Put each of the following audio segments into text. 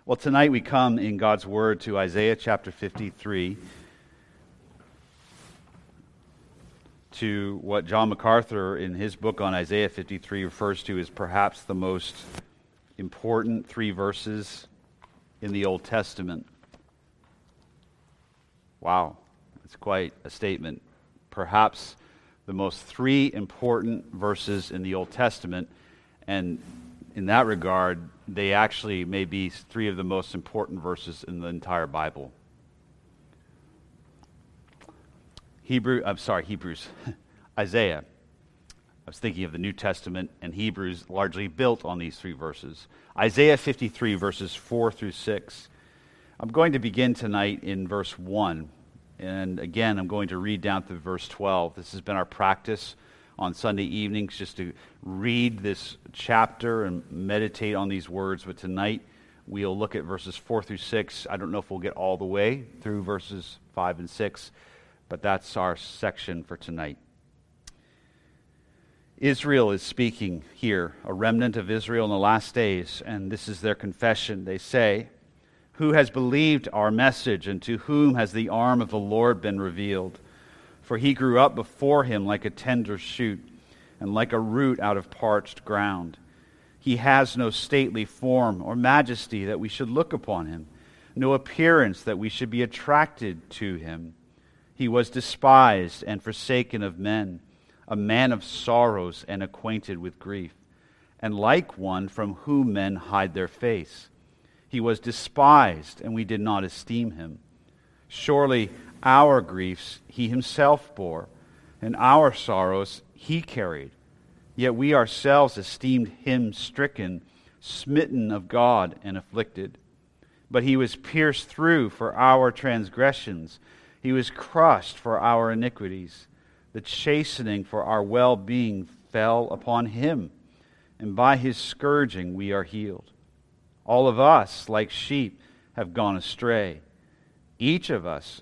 Well, tonight we come in God's Word to Isaiah chapter 53, to what John MacArthur in his book on Isaiah 53 refers to as perhaps the most important three verses in the Old Testament. Wow, that's quite a statement. Perhaps the most three important verses in the Old Testament, and in that regard, they actually may be three of the most important verses in the entire Bible. Hebrews. Isaiah. I was thinking of the New Testament, and Hebrews largely built on these three verses. Isaiah 53, verses 4 through 6. I'm going to begin tonight in verse 1, and again, I'm going to read down to verse 12. This has been our practice on Sunday evenings, just to read this chapter and meditate on these words. But tonight, we'll look at verses 4 through 6. I don't know if we'll get all the way through verses 5 and 6, but that's our section for tonight. Israel is speaking here, a remnant of Israel in the last days, and this is their confession. They say, "Who has believed our message, and to whom has the arm of the Lord been revealed? For he grew up before him like a tender shoot, and like a root out of parched ground. He has no stately form or majesty that we should look upon him, no appearance that we should be attracted to him. He was despised and forsaken of men, a man of sorrows and acquainted with grief, and like one from whom men hide their face. He was despised, and we did not esteem him. Surely our griefs he himself bore, and our sorrows he carried. Yet we ourselves esteemed him stricken, smitten of God, and afflicted. But he was pierced through for our transgressions. He was crushed for our iniquities. The chastening for our well-being fell upon him, and by his scourging we are healed. All of us, like sheep, have gone astray. Each of us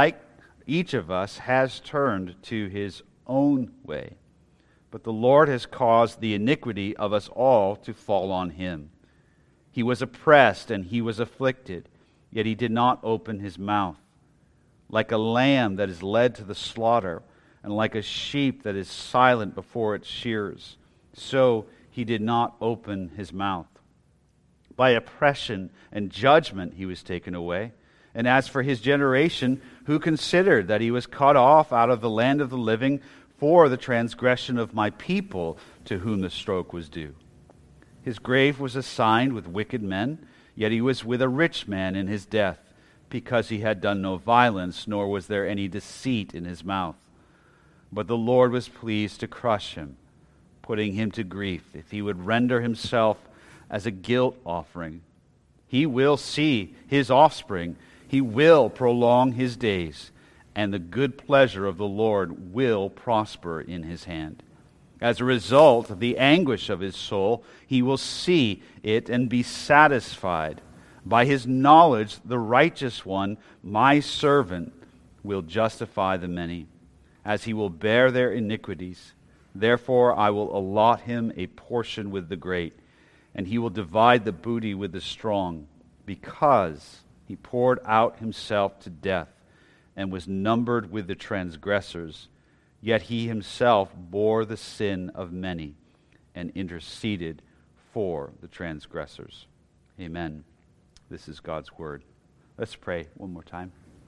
has turned to his own way. But the Lord has caused the iniquity of us all to fall on him. He was oppressed and he was afflicted, yet he did not open his mouth. Like a lamb that is led to the slaughter, and like a sheep that is silent before its shearers, so he did not open his mouth. By oppression and judgment he was taken away. And as for his generation, who considered that he was cut off out of the land of the living for the transgression of my people, to whom the stroke was due? His grave was assigned with wicked men, yet he was with a rich man in his death, because he had done no violence, nor was there any deceit in his mouth. But the Lord was pleased to crush him, putting him to grief, if he would render himself as a guilt offering. He will see his offspring. He will prolong his days, and the good pleasure of the Lord will prosper in his hand. As a result of the anguish of his soul, he will see it and be satisfied. By his knowledge, the righteous one, my servant, will justify the many, as he will bear their iniquities. Therefore I will allot him a portion with the great, and he will divide the booty with the strong, because he poured out himself to death and was numbered with the transgressors. Yet he himself bore the sin of many and interceded for the transgressors. Amen. This is God's word. Let's pray one more time.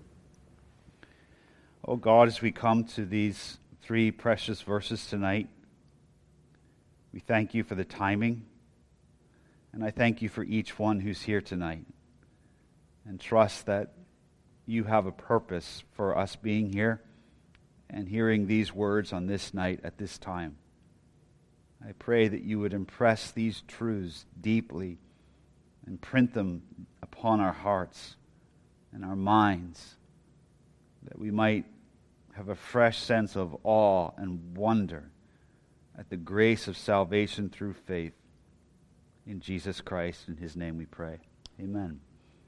Oh God, as we come to these three precious verses tonight, we thank you for the timing. And I thank you for each one who's here tonight, and trust that you have a purpose for us being here and hearing these words on this night at this time. I pray that you would impress these truths deeply and print them upon our hearts and our minds, that we might have a fresh sense of awe and wonder at the grace of salvation through faith. In Jesus Christ, in his name we pray. Amen.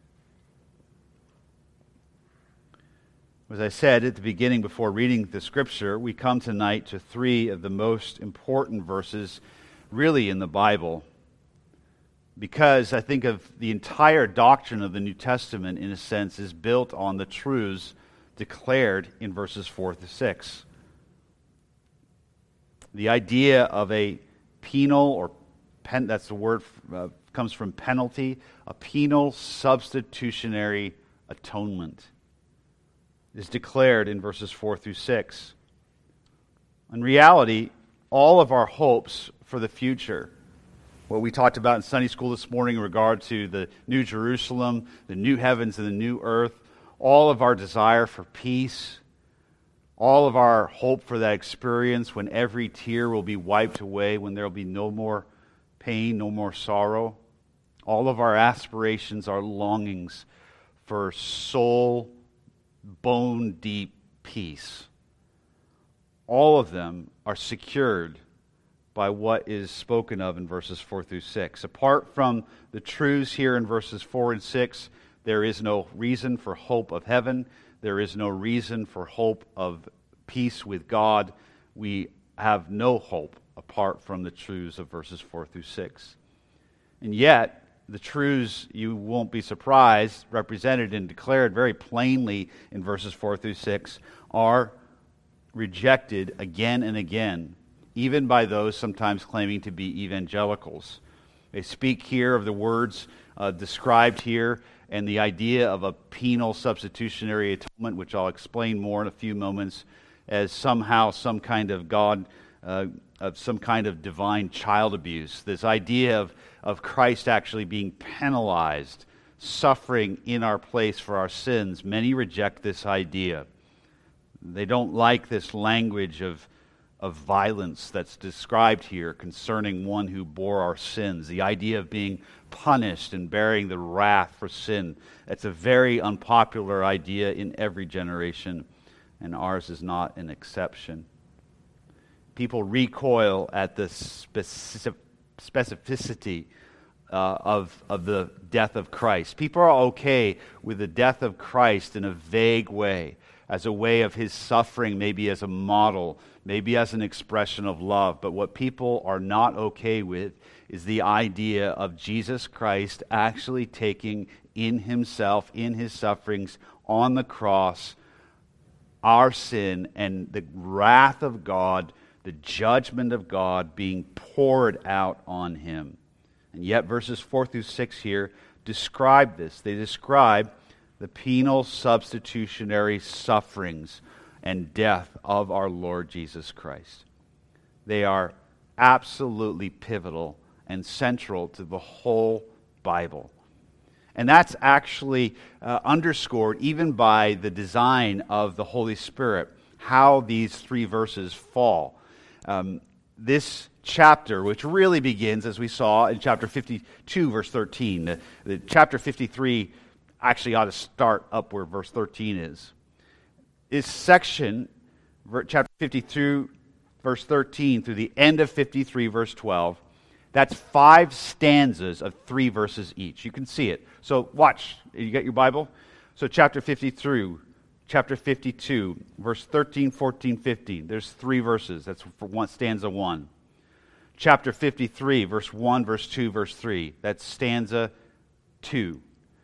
As I said at the beginning before reading the scripture, we come tonight to three of the most important verses really in the Bible. because I think of the entire doctrine of the New Testament, in a sense, is built on the truths declared in verses 4 through 6. The idea of a penal, or that's the word, comes from penalty, a penal substitutionary atonement is declared in verses 4 through 6. In reality, all of our hopes for the future, what we talked about in Sunday school this morning in regard to the New Jerusalem, the new heavens and the new earth, all of our desire for peace, all of our hope for that experience when every tear will be wiped away, when there will be no more pain, no more sorrow, all of our aspirations, our longings for soul, bone-deep peace, all of them are secured by what is spoken of in verses 4 through 6. Apart from the truths here in verses 4 and 6, there is no reason for hope of heaven. There is no reason for hope of peace with God. We have no hope apart from the truths of verses 4 through 6. And yet, the truths, you won't be surprised, represented and declared very plainly in verses 4 through 6, are rejected again and again, even by those sometimes claiming to be evangelicals. They speak here of the words described here and the idea of a penal substitutionary atonement, which I'll explain more in a few moments, as somehow some kind of God, of some kind of divine child abuse. This idea of Christ actually being penalized, suffering in our place for our sins. Many reject this idea. They don't like this language of violence that's described here concerning one who bore our sins. The idea of being punished and bearing the wrath for sin. It's a very unpopular idea in every generation, and ours is not an exception. People recoil at the specificity of the death of Christ. People are okay with the death of Christ in a vague way, as a way of his suffering, maybe as a model, maybe as an expression of love. But what people are not okay with is the idea of Jesus Christ actually taking in himself, in his sufferings on the cross, our sin and the wrath of God, the judgment of God being poured out on him. And yet verses 4 through 6 here describe this. They describe the penal substitutionary sufferings and death of our Lord Jesus Christ. They are absolutely pivotal and central to the whole Bible. And that's actually underscored even by the design of the Holy Spirit, how these three verses fall. This chapter, which really begins, as we saw in chapter 52, verse 13, the chapter 53 actually ought to start up where verse 13 is. This section, chapter 52, verse 13, through the end of 53, verse 12, that's 5 stanzas of 3 verses each. You can see it. So watch. You got your Bible? So chapter 53, chapter 52, verse 13, 14, 15. There's 3 verses. That's for stanza 1. Chapter 53, verse 1, verse 2, verse 3. That's stanza 2.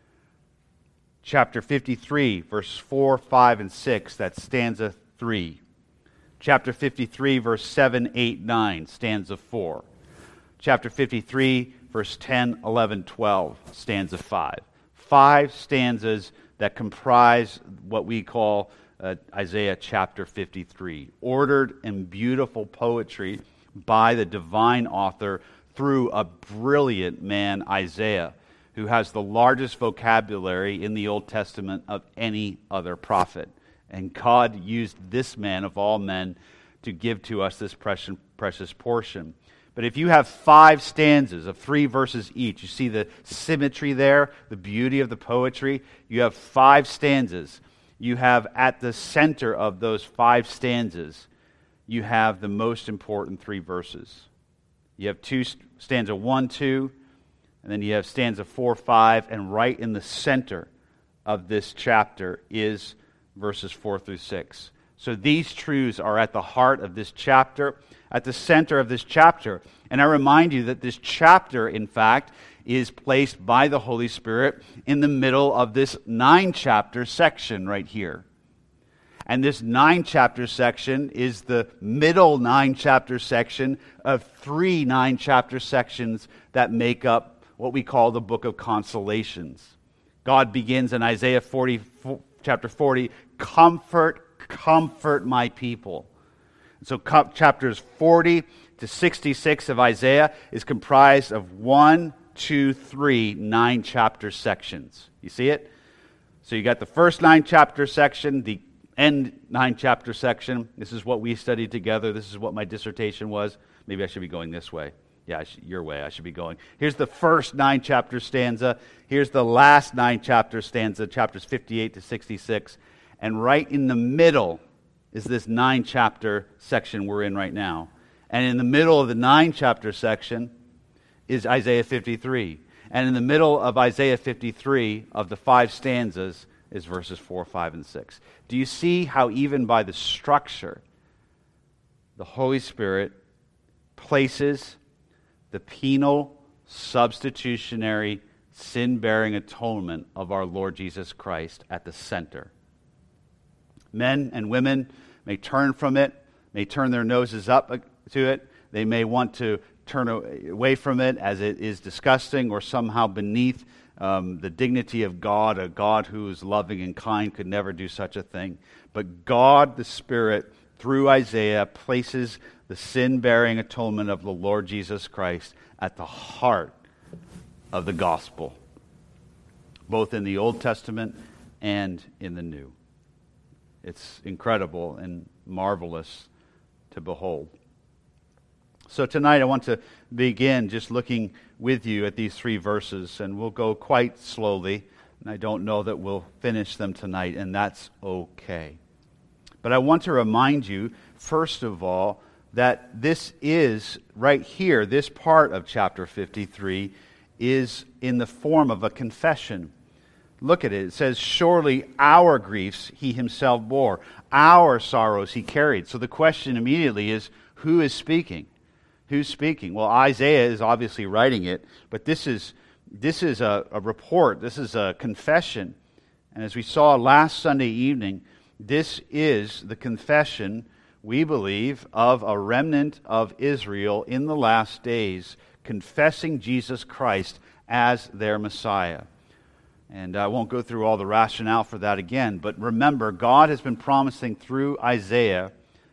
Chapter 53, verse 4, 5, and 6, that's stanza 3. Chapter 53, verse 7, 8, 9, stanza 4. Chapter 53, verse 10, 11, 12, stanza 5. 5 stanzas that comprise what we call Isaiah chapter 53. Ordered and beautiful poetry by the divine author through a brilliant man, Isaiah, who has the largest vocabulary in the Old Testament of any other prophet. And God used this man of all men to give to us this precious portion. But if you have 5 stanzas of 3 verses each, you see the symmetry there, the beauty of the poetry. You have 5 stanzas. You have at the center of those 5 stanzas, you have the most important 3 verses. You have stanza 1, 2, and then you have stanza 4, 5, and right in the center of this chapter is verses 4 through 6. So these truths are at the heart of this chapter, at the center of this chapter. And I remind you that this chapter, in fact, is placed by the Holy Spirit in the middle of this 9-chapter section right here. And this 9-chapter section is the middle 9-chapter section of 3 9-chapter sections that make up what we call the book of consolations. God begins in Isaiah chapter 40, comfort my people. So chapters 40 to 66 of Isaiah is comprised of 1, 2, 3 9-chapter sections. You see it? So you got the first 9-chapter section, the end 9-chapter section. This is what we studied together. This is what my dissertation was. Maybe I should be going this way. Yeah, your way. I should be going. Here's the first 9-chapter stanza. Here's the last 9-chapter stanza, chapters 58 to 66. And right in the middle is this 9-chapter section we're in right now. And in the middle of the 9-chapter section is Isaiah 53. And in the middle of Isaiah 53, of the 5 stanzas, is verses 4, 5, and 6. Do you see how even by the structure, the Holy Spirit places the penal, substitutionary, sin-bearing atonement of our Lord Jesus Christ at the center? Men and women may turn from it, may turn their noses up to it. They may want to turn away from it as it is disgusting or somehow beneath the dignity of God. A God who is loving and kind could never do such a thing. But God, the Spirit, through Isaiah, places the sin-bearing atonement of the Lord Jesus Christ at the heart of the gospel, both in the Old Testament and in the New. It's incredible and marvelous to behold. So tonight I want to begin just looking with you at these 3 verses, and we'll go quite slowly, and I don't know that we'll finish them tonight, and that's okay. But I want to remind you, first of all, that this is, right here, this part of chapter 53 is in the form of a confession. Look at it. It says, surely our griefs he himself bore, our sorrows he carried. So the question immediately is, who is speaking? Who's speaking? Well, Isaiah is obviously writing it, but this is a report. This is a confession. And as we saw last Sunday evening, this is the confession, we believe, of a remnant of Israel in the last days, confessing Jesus Christ as their Messiah. And I won't go through all the rationale for that again, but remember, God has been promising through Isaiah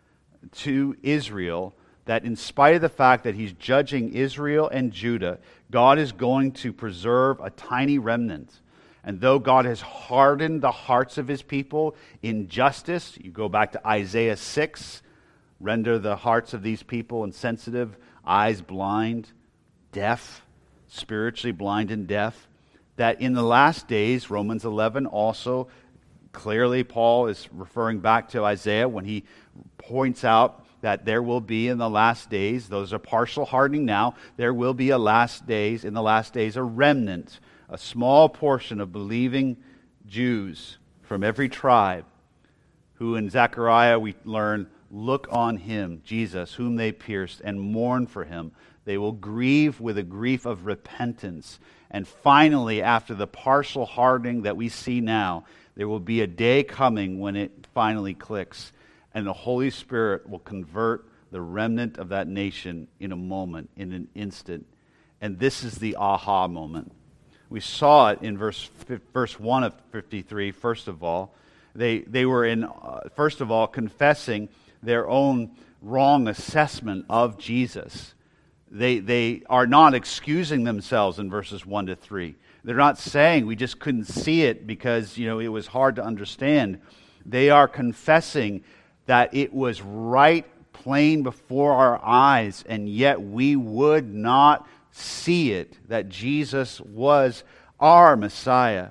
to Israel that in spite of the fact that he's judging Israel and Judah, God is going to preserve a tiny remnant. And though God has hardened the hearts of his people in justice, you go back to Isaiah 6, render the hearts of these people insensitive, eyes blind, deaf, spiritually blind and deaf, that in the last days, Romans 11 also, clearly Paul is referring back to Isaiah when he points out that there will be in the last days, those are partial hardening now, there will be in the last days a remnant, a small portion of believing Jews from every tribe, who in Zechariah we learn, look on him, Jesus, whom they pierced, and mourn for him. They will grieve with a grief of repentance. And finally, after the partial hardening that we see now, there will be a day coming when it finally clicks, and the Holy Spirit will convert the remnant of that nation in a moment, in an instant. And this is the aha moment. We saw it in verse 1 of 53, first of all. They were first of all, confessing their own wrong assessment of Jesus. They are not excusing themselves in verses 1 to 3. They're not saying we just couldn't see it because, it was hard to understand. They are confessing that it was right plain before our eyes, and yet we would not see it, that Jesus was our Messiah.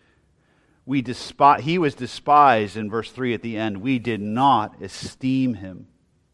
He was despised in verse 3 at the end. We did not esteem him.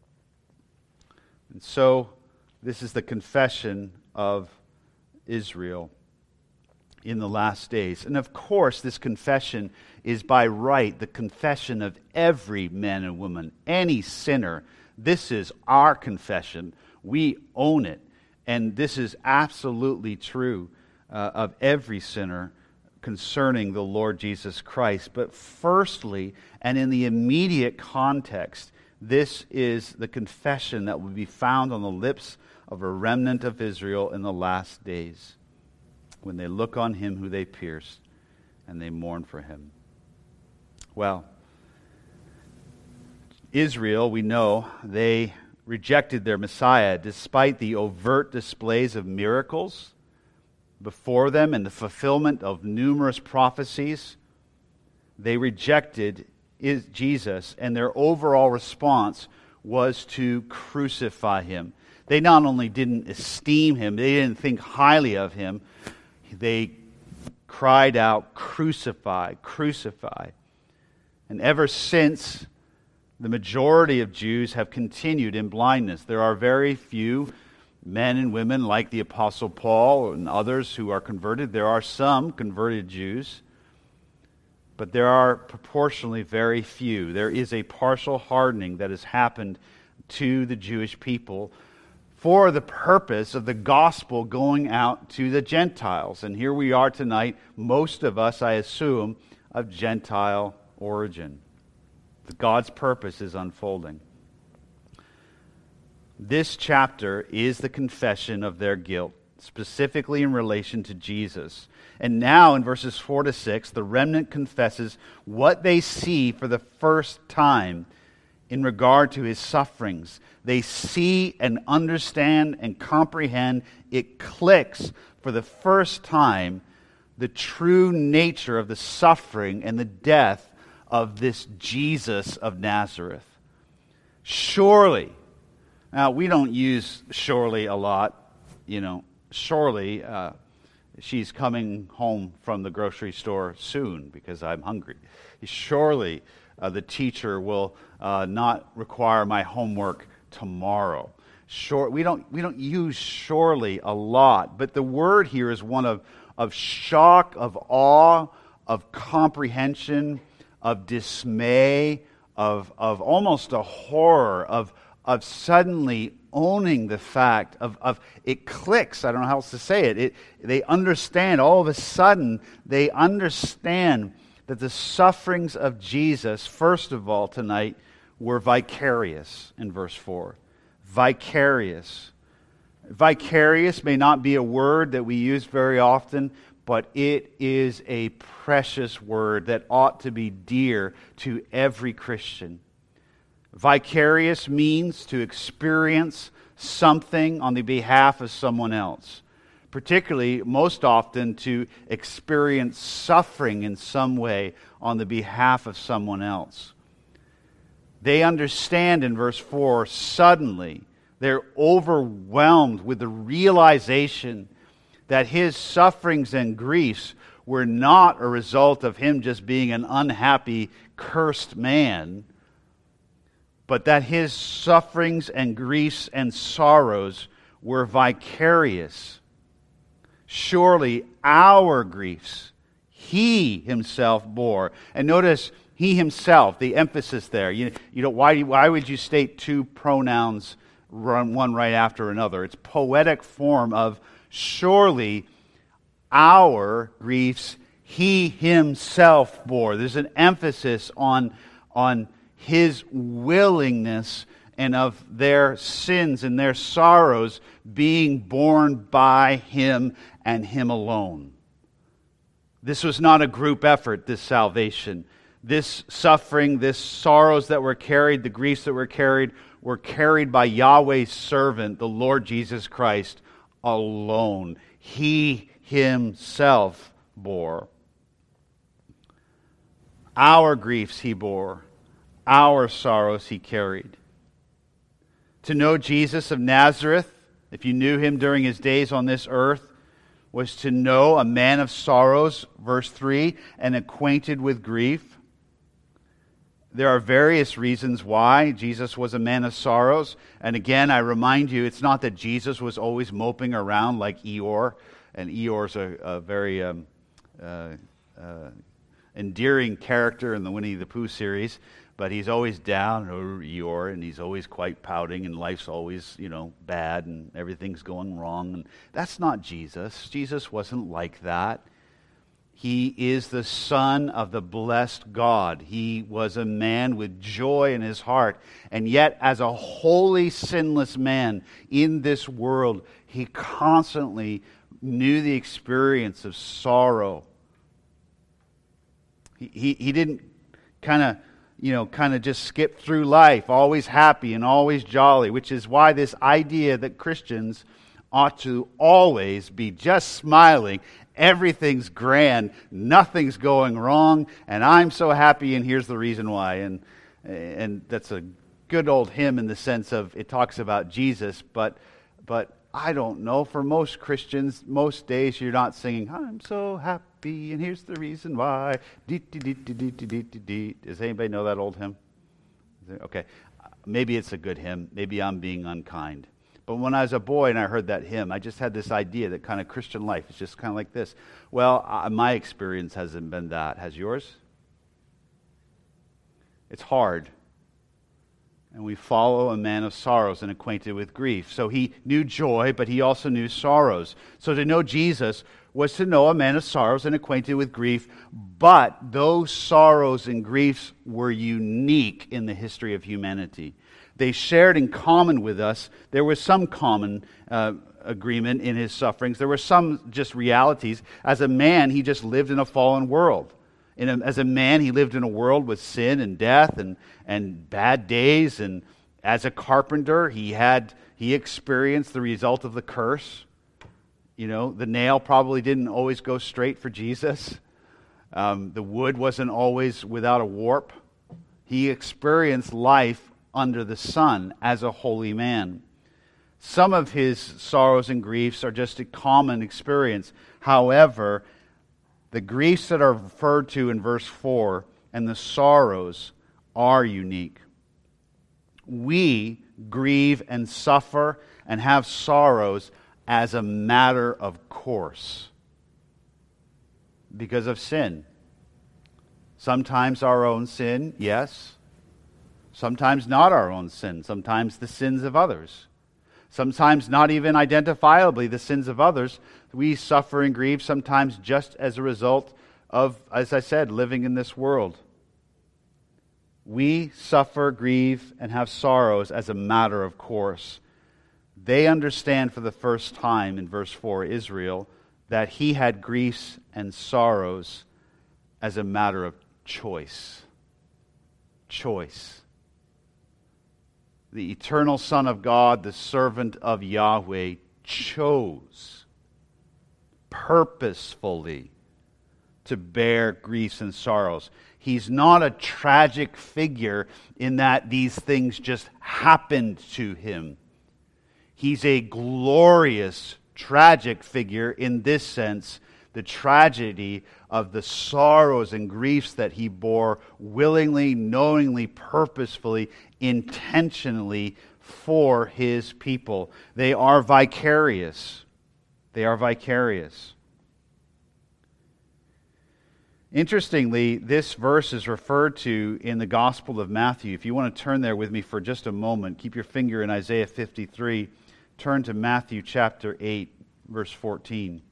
And so, this is the confession of Israel. in the last days. And of course, this confession is by right the confession of every man and woman, any sinner. This is our confession. We own it. And this is absolutely true of every sinner concerning the Lord Jesus Christ. But firstly, and in the immediate context, this is the confession that will be found on the lips of a remnant of Israel in the last days, when they look on him who they pierced and they mourn for him. Well, Israel, we know, they rejected their Messiah despite the overt displays of miracles before them and the fulfillment of numerous prophecies. They rejected Jesus, and their overall response was to crucify him. They not only didn't esteem him, they didn't think highly of him, they cried out, "Crucify, crucify." And ever since, the majority of Jews have continued in blindness. There are very few men and women like the Apostle Paul and others who are converted. There are some converted Jews, but there are proportionally very few. There is a partial hardening that has happened to the Jewish people for the purpose of the gospel going out to the Gentiles. And here we are tonight, most of us, I assume, of Gentile origin. God's purpose is unfolding. This chapter is the confession of their guilt, specifically in relation to Jesus. And now in verses 4 to 6, the remnant confesses what they see for the first time in regard to his sufferings. They see and understand and comprehend, it clicks for the first time, the true nature of the suffering and the death of this Jesus of Nazareth. Surely, now we don't use surely a lot, surely she's coming home from the grocery store soon because I'm hungry. Surely the teacher will not require my homework tomorrow. We don't use surely a lot, but the word here is one of shock, of awe, of comprehension, of dismay, of almost a horror, of suddenly owning the fact of it clicks. I don't know how else to say it. They understand, all of a sudden, they understand that the sufferings of Jesus, first of all tonight, were vicarious in verse 4. Vicarious. Vicarious may not be a word that we use very often, but it is a precious word that ought to be dear to every Christian. Vicarious means to experience something on the behalf of someone else, particularly, most often, to experience suffering in some way on the behalf of someone else. They understand in verse 4, suddenly, they're overwhelmed with the realization that his sufferings and griefs were not a result of him just being an unhappy, cursed man, but that his sufferings and griefs and sorrows were vicarious. Surely our griefs he himself bore. And notice, he himself, the emphasis there. Why would you state two pronouns, one right after another? It's poetic form of surely our griefs he himself bore. There's an emphasis on his willingness and of their sins and their sorrows being borne by him and him alone. This was not a group effort, this salvation. This suffering, this sorrows that were carried, the griefs that were carried by Yahweh's servant, the Lord Jesus Christ, alone. He himself bore. Our griefs he bore. Our sorrows he carried. To know Jesus of Nazareth, if you knew him during his days on this earth, was to know a man of sorrows, verse 3, and acquainted with grief. There are various reasons why Jesus was a man of sorrows. And again, I remind you, it's not that Jesus was always moping around like Eeyore. And Eeyore's a very endearing character in the Winnie the Pooh series, but he's always down, Eeyore, and he's always quite pouting, and life's always, bad, and everything's going wrong. And that's not Jesus. Jesus wasn't like that. He is the Son of the blessed God. He was a man with joy in his heart, and yet as a holy, sinless man in this world, he constantly knew the experience of sorrow. He didn't kind of just skip through life, always happy and always jolly, which is why this idea that Christians ought to always be just smiling, everything's grand, nothing's going wrong, and I'm so happy, and here's the reason why. And that's a good old hymn in the sense of it talks about Jesus, but I don't know, for most Christians, most days you're not singing, I'm so happy, and here's the reason why. Does anybody know that old hymn? Okay. Maybe it's a good hymn. Maybe I'm being unkind. But when I was a boy and I heard that hymn, I just had this idea that kind of Christian life is just kind of like this. Well, my experience hasn't been that. Has yours? It's hard. And we follow a man of sorrows and acquainted with grief. So he knew joy, but he also knew sorrows. So to know Jesus was to know a man of sorrows and acquainted with grief, but those sorrows and griefs were unique in the history of humanity. They shared in common with us. There was some common agreement in his sufferings. There were some just realities. As a man, he just lived in a fallen world. As a man, he lived in a world with sin and death and bad days. And as a carpenter, he experienced the result of the curse. The nail probably didn't always go straight for Jesus. The wood wasn't always without a warp. He experienced life under the sun as a holy man. Some of his sorrows and griefs are just a common experience. However, the griefs that are referred to in verse 4 and the sorrows are unique. We grieve and suffer and have sorrows as a matter of course because of sin. Sometimes our own sin, yes. Sometimes not our own sin. Sometimes the sins of others. Sometimes not even identifiably the sins of others. We suffer and grieve sometimes just as a result of, as I said, living in this world. We suffer, grieve, and have sorrows as a matter of course. They understand for the first time in verse 4, Israel, that he had griefs and sorrows as a matter of choice. Choice. The eternal Son of God, the servant of Yahweh, chose purposefully to bear griefs and sorrows. He's not a tragic figure in that these things just happened to him. He's a glorious, tragic figure in this sense, the tragedy of the sorrows and griefs that he bore willingly, knowingly, purposefully, intentionally for his people. They are vicarious. They are vicarious. Interestingly, this verse is referred to in the Gospel of Matthew. If you want to turn there with me for just a moment, keep your finger in Isaiah 53. Turn to Matthew chapter 8, verse 14.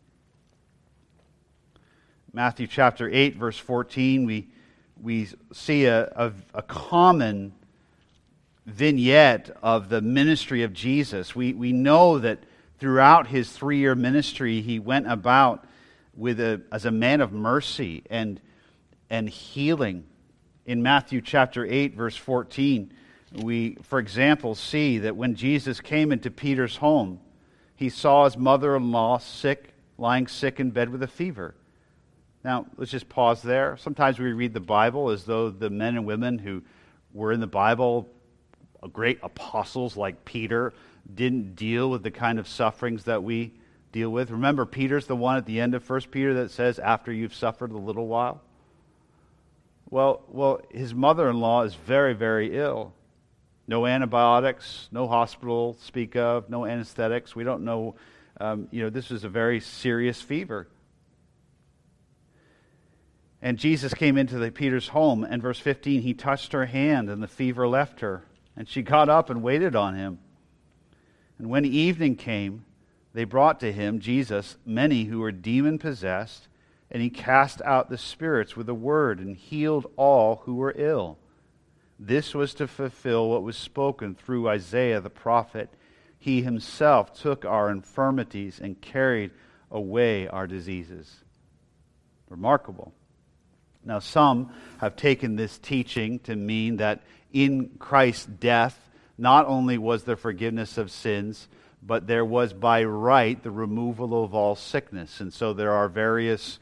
Matthew chapter 8, verse 14, we see a common vignette of the ministry of Jesus. We know that throughout his 3-year ministry, he went about as a man of mercy and healing. In Matthew chapter 8, verse 14, we, for example, see that when Jesus came into Peter's home, he saw his mother-in-law lying sick in bed with a fever. Now, let's just pause there. Sometimes we read the Bible as though the men and women who were in the Bible, great apostles like Peter, didn't deal with the kind of sufferings that we deal with. Remember, Peter's the one at the end of 1 Peter that says, after you've suffered a little while. Well, his mother-in-law is very, very ill. No antibiotics, no hospital to speak of, no anesthetics. We don't know, this was a very serious fever. And Jesus came into Peter's home, and verse 15, he touched her hand, and the fever left her. And she got up and waited on him. And when evening came, they brought to him, Jesus, many who were demon-possessed, and he cast out the spirits with a word and healed all who were ill. This was to fulfill what was spoken through Isaiah the prophet. He himself took our infirmities and carried away our diseases. Remarkable. Now, some have taken this teaching to mean that in Christ's death, not only was there forgiveness of sins, but there was by right the removal of all sickness. And so there are various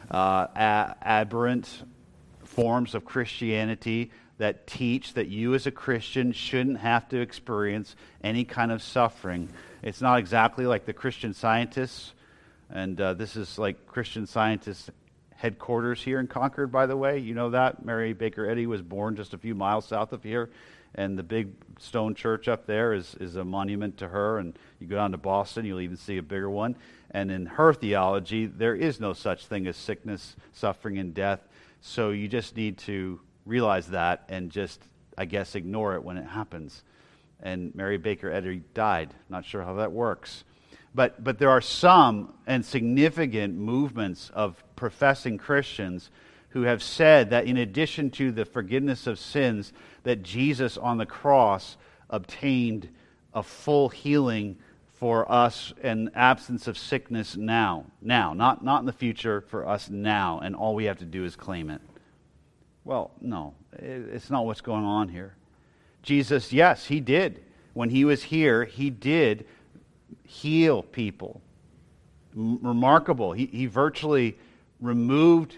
aberrant forms of Christianity that teach that you as a Christian shouldn't have to experience any kind of suffering. It's not exactly like the Christian Scientists, and this is like Christian Scientists headquarters here in Concord, by the way. You know that? Mary Baker Eddy was born just a few miles south of here, and the big stone church up there is a monument to her, and you go down to Boston, you'll even see a bigger one. And in her theology, there is no such thing as sickness, suffering, and death. So you just need to realize that and just, I guess, ignore it when it happens. And Mary Baker Eddy died. Not sure how that works. But there are some and significant movements of professing Christians who have said that in addition to the forgiveness of sins, that Jesus on the cross obtained a full healing for us and absence of sickness now, not in the future, for us now, and all we have to do is claim it. Well, no, it's not what's going on here. Jesus, yes, he did. When he was here, he did heal people. Remarkable. He virtually removed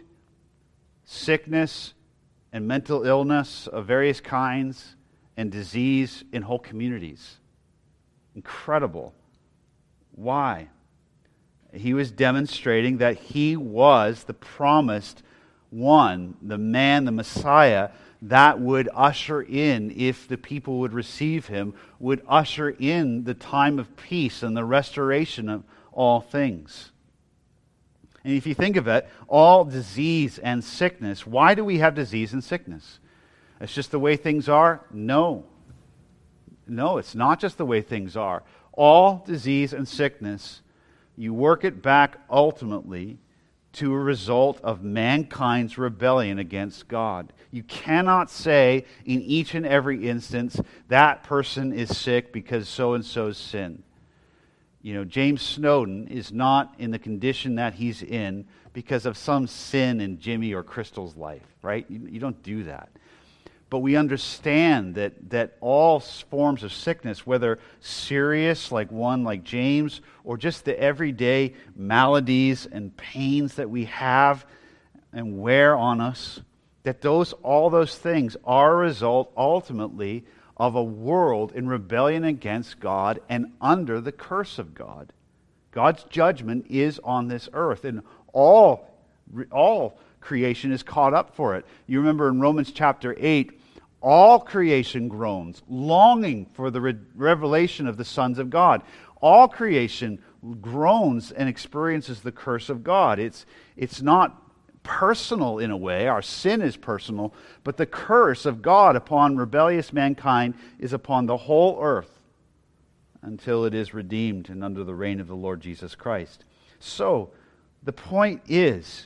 sickness and mental illness of various kinds and disease in whole communities. Incredible. Why? He was demonstrating that he was the promised one, the man, the Messiah, that would usher in, if the people would receive him, would usher in the time of peace and the restoration of all things. And if you think of it, all disease and sickness, why do we have disease and sickness? It's just the way things are? No. No, it's not just the way things are. All disease and sickness, you work it back ultimately to a result of mankind's rebellion against God. You cannot say in each and every instance that person is sick because so-and-so's sinned. You know, James Snowden is not in the condition that he's in because of some sin in Jimmy or Crystal's life, right? You don't do that. But we understand that all forms of sickness, whether serious, like one like James, or just the everyday maladies and pains that we have and wear on us, that all those things are a result ultimately of a world in rebellion against God and under the curse of God. God's judgment is on this earth, and all creation is caught up for it. You remember in Romans chapter 8, all creation groans, longing for the revelation of the sons of God. All creation groans and experiences the curse of God. It's not personal in a way. Our sin is personal, but the curse of God upon rebellious mankind is upon the whole earth until it is redeemed and under the reign of the Lord Jesus Christ. So, the point is,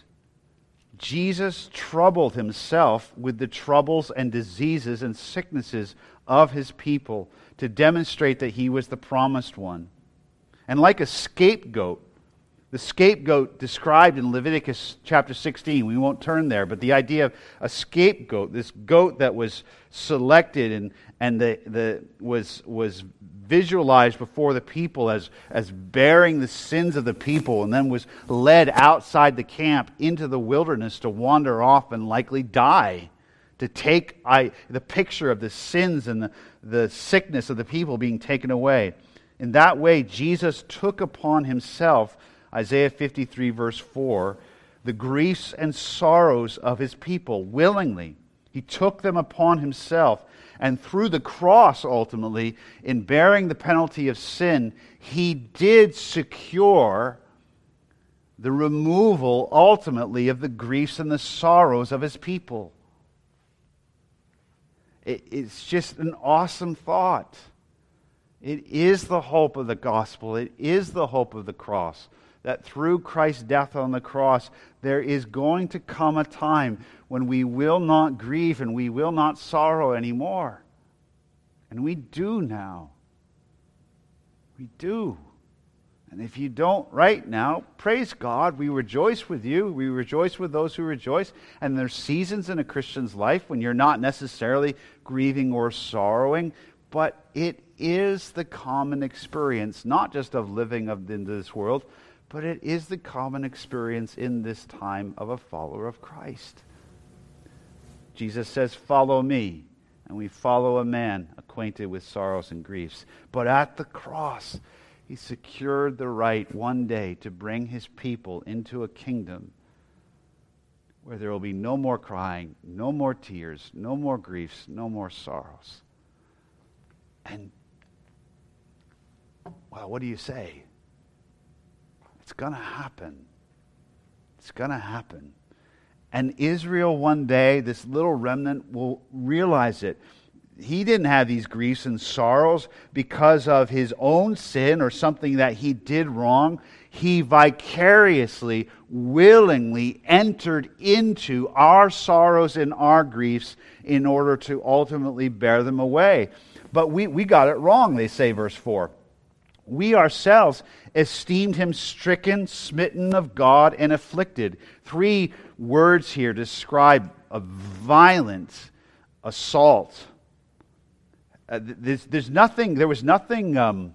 Jesus troubled himself with the troubles and diseases and sicknesses of his people to demonstrate that he was the promised one. And like a scapegoat, the scapegoat described in Leviticus chapter 16, we won't turn there, but the idea of a scapegoat, this goat that was selected and was visualized before the people as bearing the sins of the people, and then was led outside the camp into the wilderness to wander off and likely die, to take the picture of the sins and the sickness of the people being taken away. In that way, Jesus took upon himself, Isaiah 53 verse 4, the griefs and sorrows of his people willingly. He took them upon himself, and through the cross, ultimately, in bearing the penalty of sin, he did secure the removal, ultimately, of the griefs and the sorrows of his people. It's just an awesome thought. It is the hope of the gospel. It is the hope of the cross. That through Christ's death on the cross, there is going to come a time when we will not grieve and we will not sorrow anymore. And we do now. We do. And if you don't right now, praise God. We rejoice with you. We rejoice with those who rejoice. And there's seasons in a Christian's life when you're not necessarily grieving or sorrowing, but it is the common experience, not just of living in this world, but it is the common experience in this time of a follower of Christ. Jesus says, "Follow me," and we follow a man acquainted with sorrows and griefs. But at the cross, he secured the right one day to bring his people into a kingdom where there will be no more crying, no more tears, no more griefs, no more sorrows. And, well, what do you say? It's going to happen. It's going to happen. And Israel one day, this little remnant, will realize it. He didn't have these griefs and sorrows because of his own sin or something that he did wrong. He vicariously, willingly entered into our sorrows and our griefs in order to ultimately bear them away. But we got it wrong, they say, verse 4. We ourselves esteemed him stricken, smitten of God, and afflicted. 3 words here describe a violent assault. There was nothing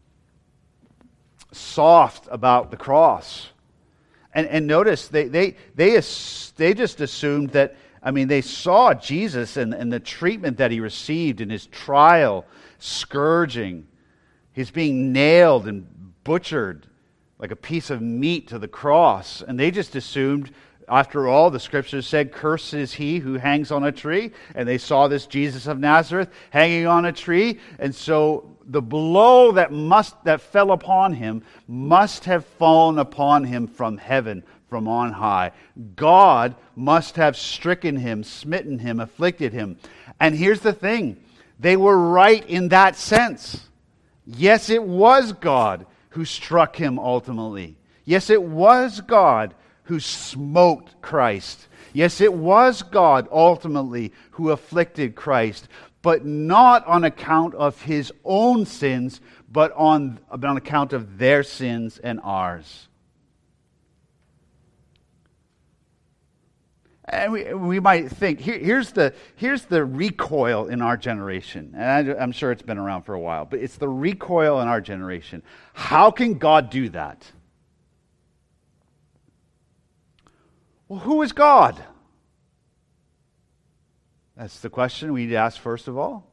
soft about the cross. And notice, they just assumed that, they saw Jesus and the treatment that he received in his trial, scourging, his being nailed and butchered like a piece of meat to the cross. And they just assumed, after all, the scriptures said, "Cursed is he who hangs on a tree." And they saw this Jesus of Nazareth hanging on a tree. And so the blow that fell upon him must have fallen upon him from heaven, from on high. God must have stricken him, smitten him, afflicted him. And here's the thing. They were right in that sense. Yes, it was God who struck him ultimately. Yes, it was God who smote Christ. Yes, it was God ultimately who afflicted Christ, but not on account of his own sins, but on account of their sins and ours. And we might think, here's the recoil in our generation. And I'm sure it's been around for a while, but it's the recoil in our generation. How can God do that? Well, who is God? That's the question we need to ask first of all.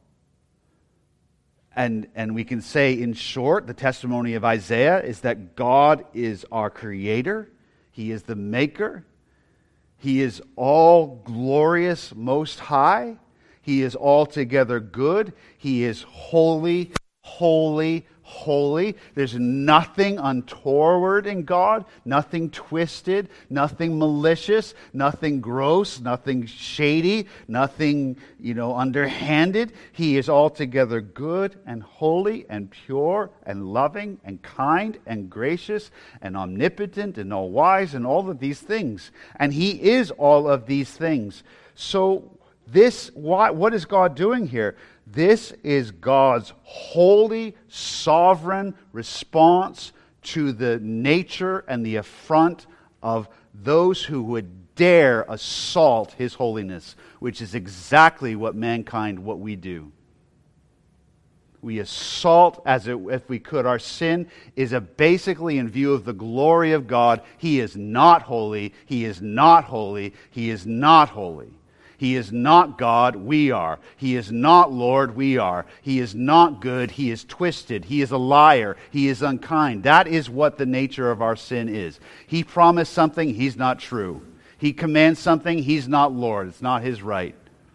And we can say, in short, the testimony of Isaiah is that God is our creator. He is the maker. He is all glorious, most high. He is altogether good. He is holy, holy, holy. There's nothing untoward in God, nothing twisted, nothing malicious, nothing gross, nothing shady, nothing, underhanded. He is altogether good and holy and pure and loving and kind and gracious and omnipotent and all wise and all of these things. And he is all of these things. So what is God doing here? This is God's holy, sovereign response to the nature and the affront of those who would dare assault his holiness, which is exactly what we do. We assault as if we could. Our sin is basically in view of the glory of God. He is not holy. He is not holy. He is not holy. He is not God, we are. He is not Lord, we are. He is not good, he is twisted. He is a liar, he is unkind. That is what the nature of our sin is. He promised something, he's not true. He commands something, he's not Lord. It's not his right.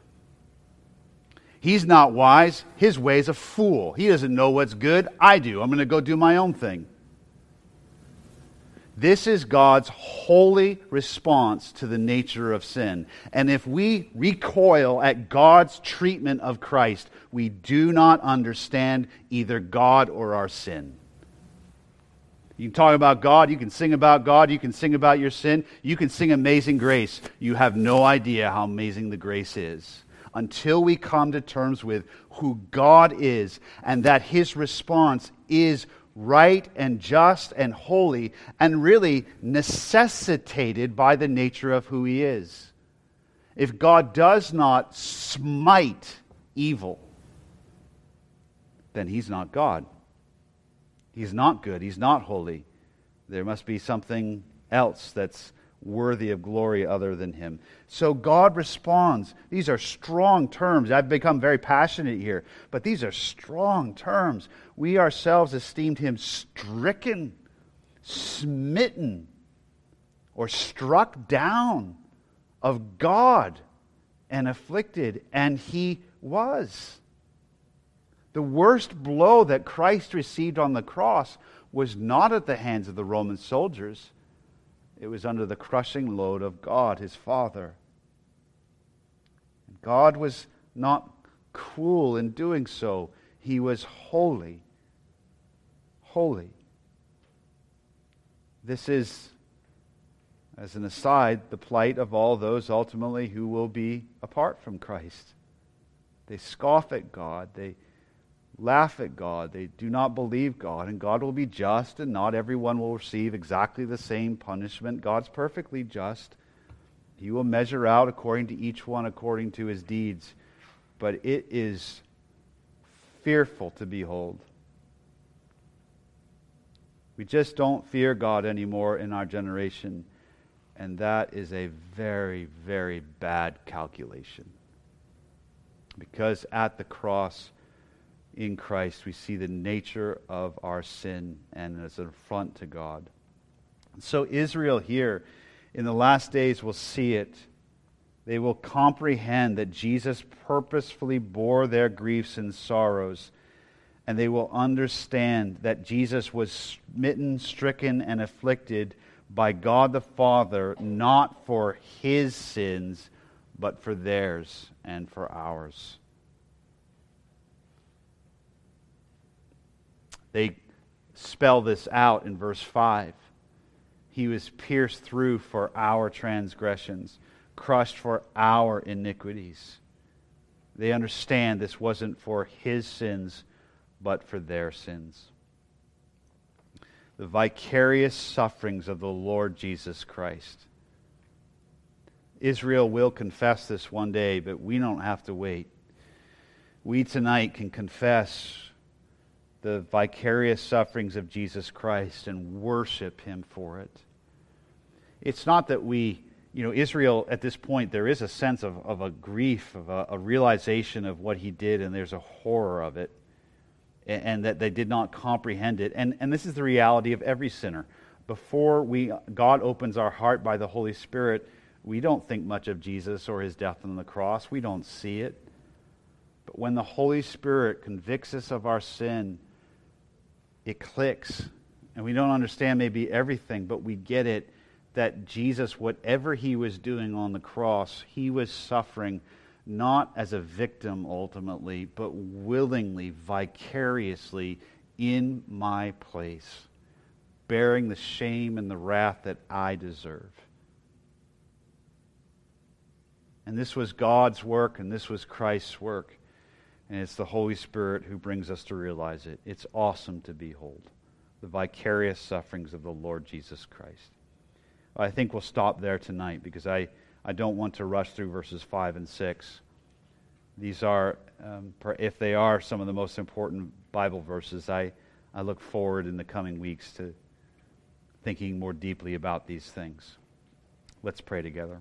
He's not wise, his way's a fool. He doesn't know what's good, I do. I'm going to go do my own thing. This is God's holy response to the nature of sin. And if we recoil at God's treatment of Christ, we do not understand either God or our sin. You can talk about God, you can sing about God, you can sing about your sin, you can sing Amazing Grace. You have no idea how amazing the grace is until we come to terms with who God is and that His response is right and just and holy and really necessitated by the nature of who He is. If God does not smite evil, then He's not God. He's not good. He's not holy. There must be something else that's worthy of glory other than Him. So God responds. These are strong terms. I've become very passionate here, but these are strong terms. We ourselves esteemed Him stricken, smitten, or struck down of God and afflicted, and He was. The worst blow that Christ received on the cross was not at the hands of the Roman soldiers. It was under the crushing load of God, His Father. God was not cruel in doing so. He was holy. Holy. This is, as an aside, the plight of all those ultimately who will be apart from Christ. They scoff at God. They laugh at God. They do not believe God. And God will be just, and not everyone will receive exactly the same punishment. God's perfectly just. He will measure out according to each one according to his deeds. But it is fearful to behold. We just don't fear God anymore in our generation. And that is a very, very bad calculation. Because at the cross, in Christ, we see the nature of our sin and as an affront to God. So Israel here, in the last days, will see it. They will comprehend that Jesus purposefully bore their griefs and sorrows, and they will understand that Jesus was smitten, stricken, and afflicted by God the Father, not for His sins, but for theirs and for ours. They spell this out in verse 5. He was pierced through for our transgressions, crushed for our iniquities. They understand this wasn't for His sins, but for their sins. The vicarious sufferings of the Lord Jesus Christ. Israel will confess this one day, but we don't have to wait. We tonight can confess the vicarious sufferings of Jesus Christ and worship Him for it. It's not that Israel at this point, there is a sense of a grief, of a realization of what He did, and there's a horror of it, and that they did not comprehend it. And this is the reality of every sinner. Before God opens our heart by the Holy Spirit, we don't think much of Jesus or His death on the cross. We don't see it. But when the Holy Spirit convicts us of our sin, it clicks, and we don't understand maybe everything, but we get it, that Jesus, whatever He was doing on the cross, He was suffering not as a victim ultimately, but willingly, vicariously in my place, bearing the shame and the wrath that I deserve. And this was God's work, and this was Christ's work. And it's the Holy Spirit who brings us to realize it. It's awesome to behold the vicarious sufferings of the Lord Jesus Christ. I think we'll stop there tonight because I don't want to rush through verses 5 and 6. These are, if they are some of the most important Bible verses, I look forward in the coming weeks to thinking more deeply about these things. Let's pray together.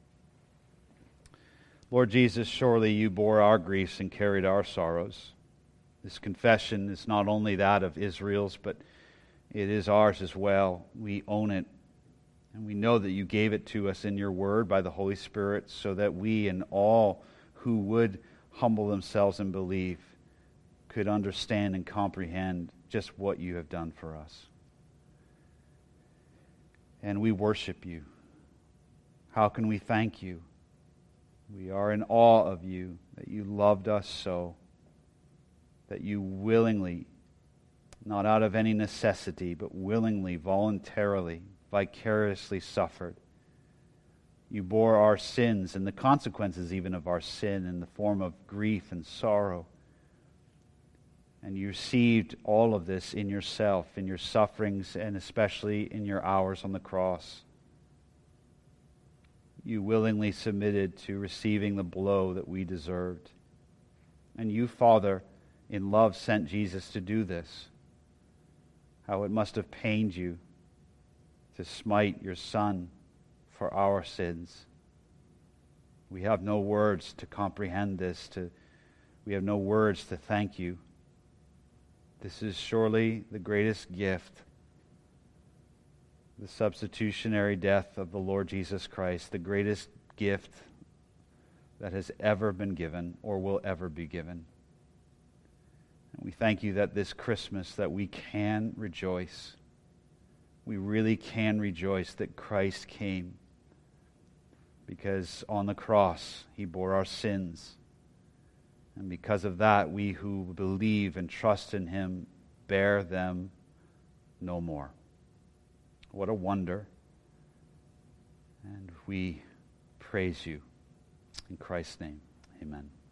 Lord Jesus, surely You bore our griefs and carried our sorrows. This confession is not only that of Israel's, but it is ours as well. We own it. And we know that You gave it to us in Your Word by the Holy Spirit so that we and all who would humble themselves and believe could understand and comprehend just what You have done for us. and we worship you. How can we thank you? We are in awe of you, that you loved us so, that you willingly, not out of any necessity, but willingly, voluntarily, vicariously suffered. You bore our sins and the consequences even of our sin in the form of grief and sorrow. And you received all of this in yourself, in your sufferings, and especially in your hours on the cross. You willingly submitted to receiving the blow that we deserved. And you, Father, in love sent Jesus to do this. How it must have pained you to smite your Son for our sins. We have no words to comprehend this. We have no words to thank you. This is surely the greatest gift, the substitutionary death of the Lord Jesus Christ, the greatest gift that has ever been given or will ever be given. And we thank you that this Christmas that we can rejoice. We really can rejoice that Christ came, because on the cross he bore our sins. And because of that, we who believe and trust in him bear them no more. What a wonder. And we praise you. In Christ's name, amen.